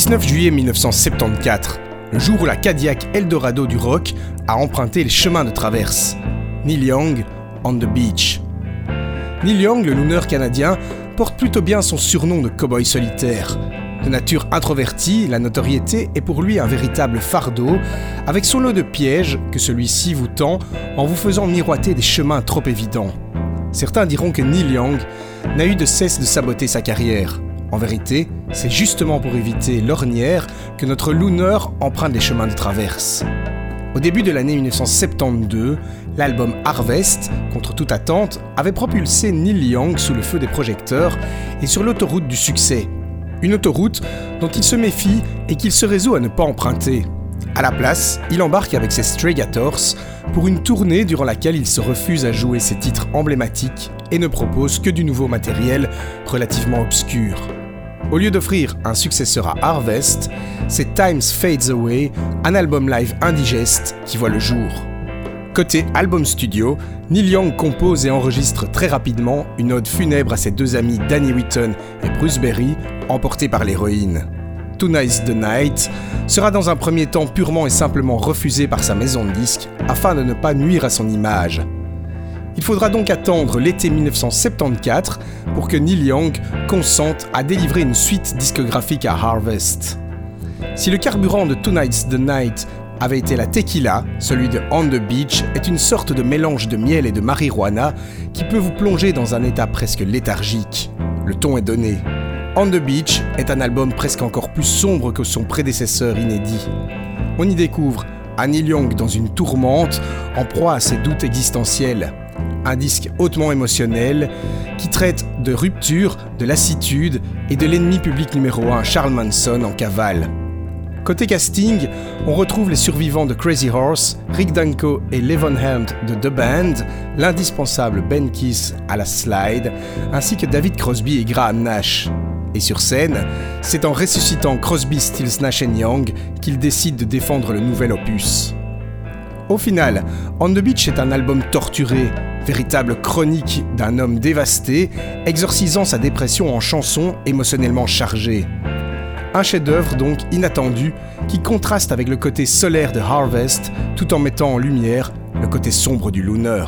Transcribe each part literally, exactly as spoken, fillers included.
dix-neuf juillet mille neuf cent soixante-quatorze, le jour où la Cadillac Eldorado du rock a emprunté les chemins de traverse. Neil Young, On the Beach. Neil Young, le loner canadien, porte plutôt bien son surnom de cow-boy solitaire. De nature introvertie, la notoriété est pour lui un véritable fardeau, avec son lot de pièges que celui-ci vous tend en vous faisant miroiter des chemins trop évidents. Certains diront que Neil Young n'a eu de cesse de saboter sa carrière. En vérité, c'est justement pour éviter l'ornière que notre loner emprunte les chemins de traverse. Au début de l'année dix-neuf cent soixante-douze, l'album Harvest, contre toute attente, avait propulsé Neil Young sous le feu des projecteurs et sur l'autoroute du succès. Une autoroute dont il se méfie et qu'il se résout à ne pas emprunter. À la place, il embarque avec ses Stray Gators pour une tournée durant laquelle il se refuse à jouer ses titres emblématiques et ne propose que du nouveau matériel relativement obscur. Au lieu d'offrir un successeur à Harvest, c'est Time Fades Away, un album live indigeste qui voit le jour. Côté album studio, Neil Young compose et enregistre très rapidement une ode funèbre à ses deux amis Danny Whitten et Bruce Berry, emportés par l'héroïne. Tonight's the Night sera dans un premier temps purement et simplement refusé par sa maison de disques afin de ne pas nuire à son image. Il faudra donc attendre l'été dix-neuf cent soixante-quatorze pour que Neil Young consente à délivrer une suite discographique à Harvest. Si le carburant de Tonight's the Night avait été la tequila, celui de On the Beach est une sorte de mélange de miel et de marijuana qui peut vous plonger dans un état presque léthargique. Le ton est donné. On the Beach est un album presque encore plus sombre que son prédécesseur inédit. On y découvre un Neil Young dans une tourmente, en proie à ses doutes existentiels. Un disque hautement émotionnel qui traite de rupture, de lassitude et de l'ennemi public numéro un, Charles Manson, en cavale. Côté casting, on retrouve les survivants de Crazy Horse, Rick Danko et Levon Helm de The Band, l'indispensable Ben Keith à la slide, ainsi que David Crosby et Graham Nash. Et sur scène, c'est en ressuscitant Crosby, Stills, Nash and Young qu'il décide de défendre le nouvel opus. Au final, On the Beach est un album torturé, véritable chronique d'un homme dévasté, exorcisant sa dépression en chansons émotionnellement chargées. Un chef-d'œuvre donc inattendu qui contraste avec le côté solaire de Harvest tout en mettant en lumière le côté sombre du loner.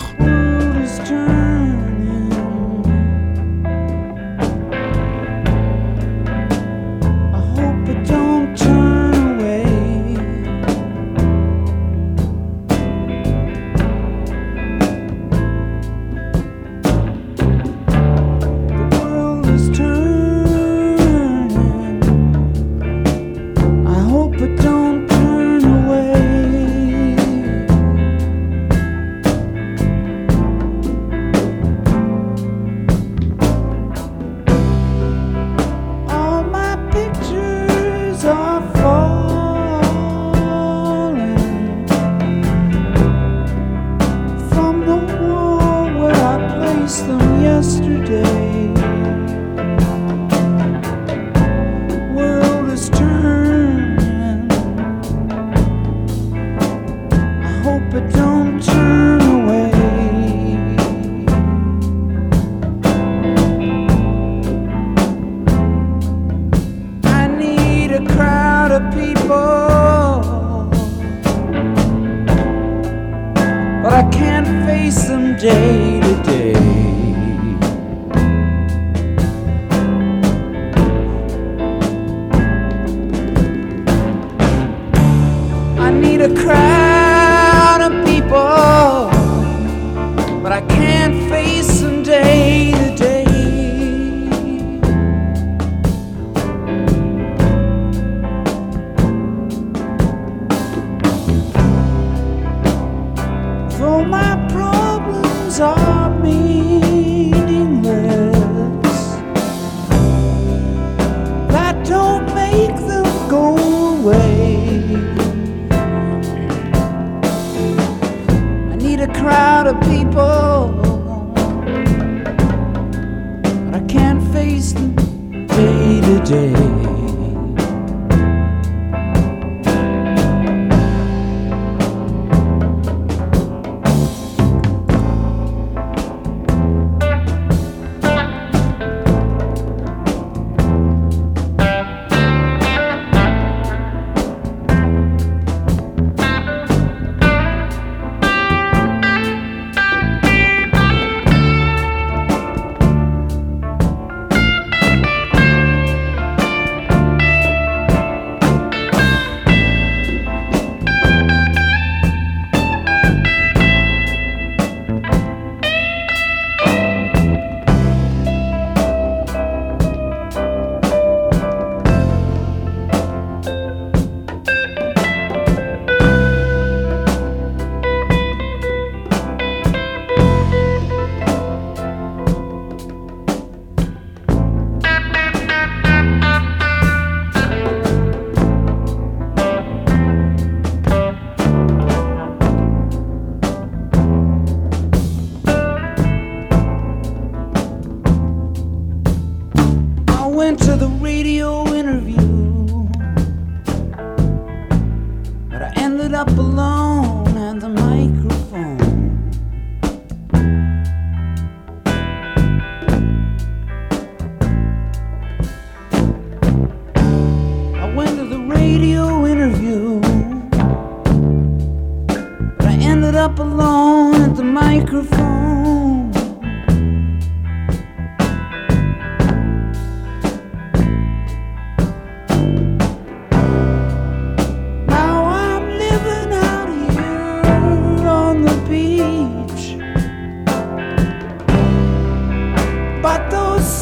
crowd of people,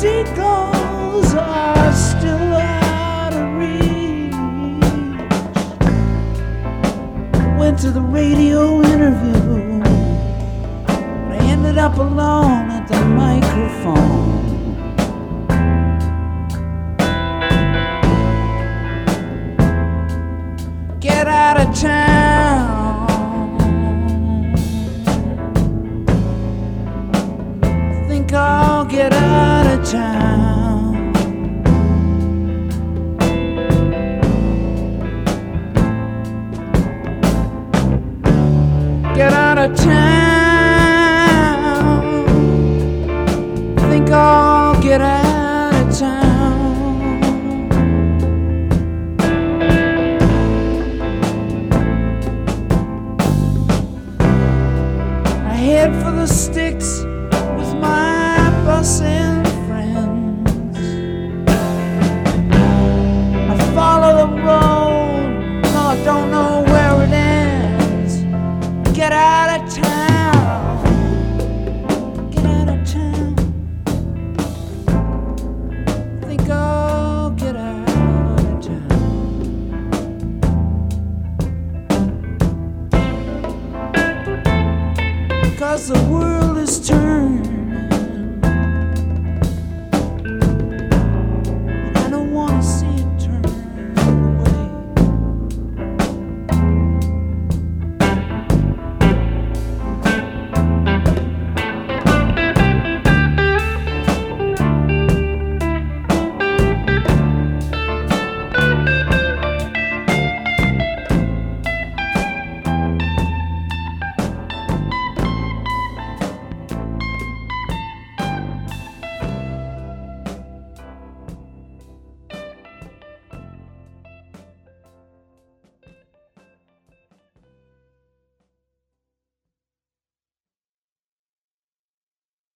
seagulls are still out of reach. Went to the radio interview, but I ended up alone at the microphone. Get out of town. Think I'll get out of town. Get out of town. Think I'll get out.